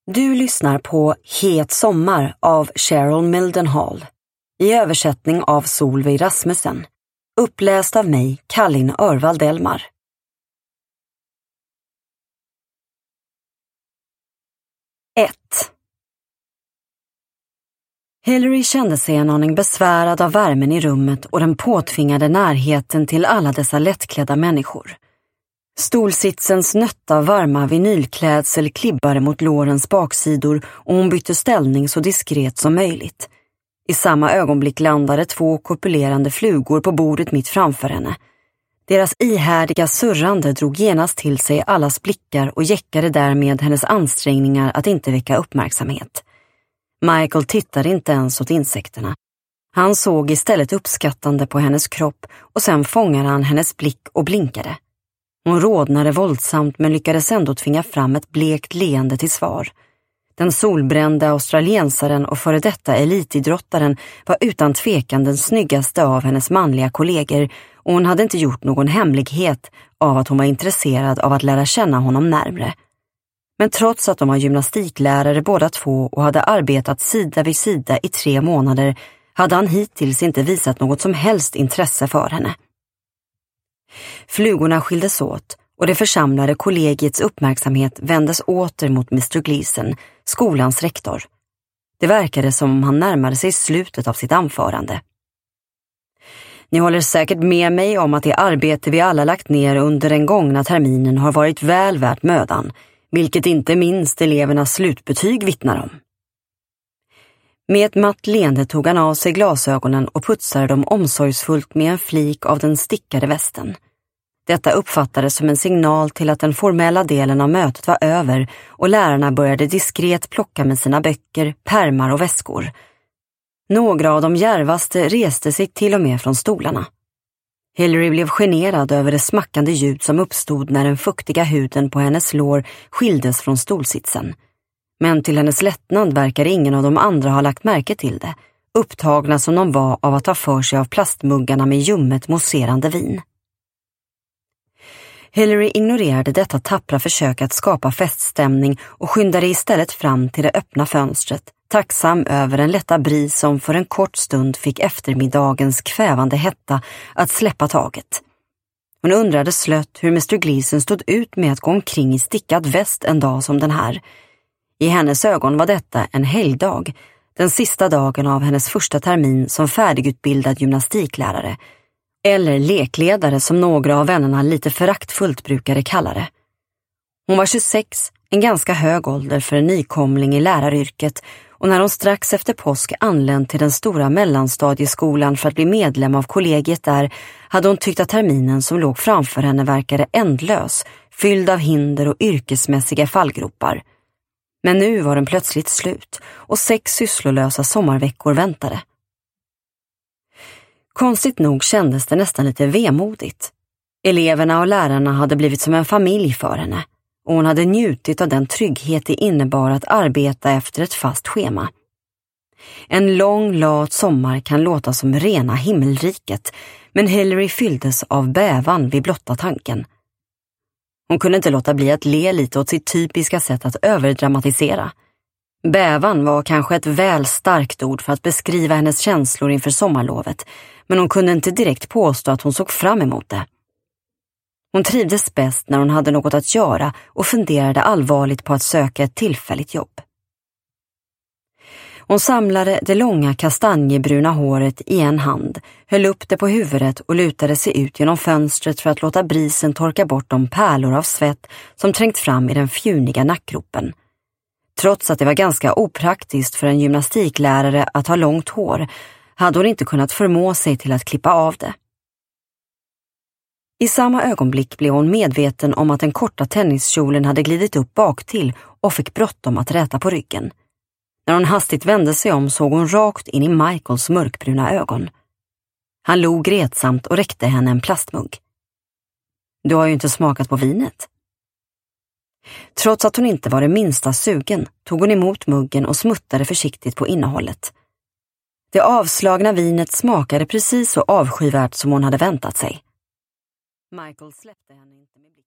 Du lyssnar på Het sommar av Cheryl Mildenhall i översättning av Solveig Rasmussen, uppläst av mig, Kallin Örvald Elmar. 1. Hillary kände sig en aning besvärad av värmen i rummet och den påtvingade närheten till alla dessa lättklädda människor. Stolsitsens nötta varma vinylklädsel klibbade mot lårens baksidor och hon bytte ställning så diskret som möjligt. I samma ögonblick landade 2 kopulerande flugor på bordet mitt framför henne. Deras ihärdiga surrande drog genast till sig allas blickar och jäckade därmed hennes ansträngningar att inte väcka uppmärksamhet. Michael tittade inte ens åt insekterna. Han såg istället uppskattande på hennes kropp och sen fångade han hennes blick och blinkade. Hon rodnade våldsamt men lyckades ändå tvinga fram ett blekt leende till svar. Den solbrända australiensaren och före detta elitidrottaren var utan tvekan den snyggaste av hennes manliga kollegor och hon hade inte gjort någon hemlighet av att hon var intresserad av att lära känna honom närmre. Men trots att de var gymnastiklärare båda två och hade arbetat sida vid sida i 3 månader hade han hittills inte visat något som helst intresse för henne. Flugorna skildes åt och det församlade kollegiets uppmärksamhet vändes åter mot Mr. Gleason, skolans rektor. Det verkade som om han närmade sig slutet av sitt anförande. Ni håller säkert med mig om att det arbete vi alla lagt ner under den gångna terminen har varit väl värt mödan, vilket inte minst elevernas slutbetyg vittnar om. Med ett matt leende tog han av sig glasögonen och putsade dem omsorgsfullt med en flik av den stickade västen. Detta uppfattades som en signal till att den formella delen av mötet var över och lärarna började diskret plocka med sina böcker, pärmar och väskor. Några av de djärvaste reste sig till och med från stolarna. Hillary blev generad över det smackande ljud som uppstod när den fuktiga huden på hennes lår skildes från stolsitsen. Men till hennes lättnad verkade ingen av de andra ha lagt märke till det, upptagna som de var av att ta för sig av plastmuggarna med ljummet mousserande vin. Hillary ignorerade detta tappra försök att skapa feststämning och skyndade istället fram till det öppna fönstret, tacksam över en lätta bris som för en kort stund fick eftermiddagens kvävande hetta att släppa taget. Hon undrade slött hur Mr. Gleason stod ut med att gå omkring i stickad väst en dag som den här. I hennes ögon var detta en helgdag, den sista dagen av hennes första termin som färdigutbildad gymnastiklärare, eller lekledare som några av vännerna lite föraktfullt brukade kalla det. Hon var 26, en ganska hög ålder för en nykomling i läraryrket, och när hon strax efter påsk anlänt till den stora mellanstadieskolan för att bli medlem av kollegiet där hade hon tyckt att terminen som låg framför henne verkade ändlös, fylld av hinder och yrkesmässiga fallgropar. Men nu var den plötsligt slut och 6 sysslolösa sommarveckor väntade. Konstigt nog kändes det nästan lite vemodigt. Eleverna och lärarna hade blivit som en familj för henne och hon hade njutit av den trygghet det innebar att arbeta efter ett fast schema. En lång, lat sommar kan låta som rena himmelriket, men Hillary fylldes av bävan vid blotta tanken. Hon kunde inte låta bli att le lite åt sitt typiska sätt att överdramatisera. Bävan var kanske ett väl starkt ord för att beskriva hennes känslor inför sommarlovet, men hon kunde inte direkt påstå att hon såg fram emot det. Hon trivdes bäst när hon hade något att göra och funderade allvarligt på att söka ett tillfälligt jobb. Hon samlade det långa kastanjebruna håret i en hand, höll upp det på huvudet och lutade sig ut genom fönstret för att låta brisen torka bort de pärlor av svett som trängt fram i den fjuniga nackgropen. Trots att det var ganska opraktiskt för en gymnastiklärare att ha långt hår, hade hon inte kunnat förmå sig till att klippa av det. I samma ögonblick blev hon medveten om att den korta tenniskjolen hade glidit upp bak till och fick bråttom att räta på ryggen. När hon hastigt vände sig om såg hon rakt in i Michaels mörkbruna ögon. Han log retsamt och räckte henne en plastmugg. Du har ju inte smakat på vinet. Trots att hon inte var det minsta sugen tog hon emot muggen och smuttade försiktigt på innehållet. Det avslagna vinet smakade precis så avskyvärt som hon hade väntat sig. Michael släppte henne inte med blicken.